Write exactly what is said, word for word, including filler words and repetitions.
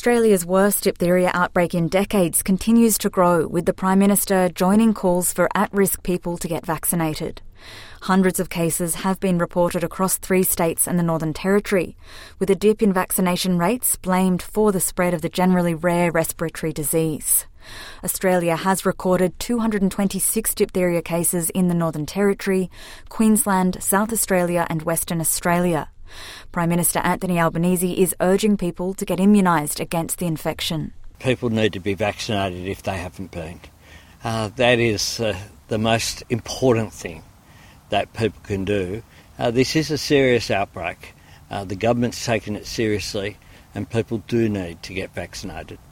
Australia's worst diphtheria outbreak in decades continues to grow, with the Prime Minister joining calls for at-risk people to get vaccinated. Hundreds of cases have been reported across three states and the Northern Territory, with a dip in vaccination rates blamed for the spread of the generally rare respiratory disease. Australia has recorded two hundred twenty-six diphtheria cases in the Northern Territory, Queensland, South Australia and Western Australia. Prime Minister Anthony Albanese is urging people to get immunised against the infection. People need to be vaccinated if they haven't been. Uh, that is uh, the most important thing that people can do. Uh, this is a serious outbreak. Uh, the government's taken it seriously and people do need to get vaccinated.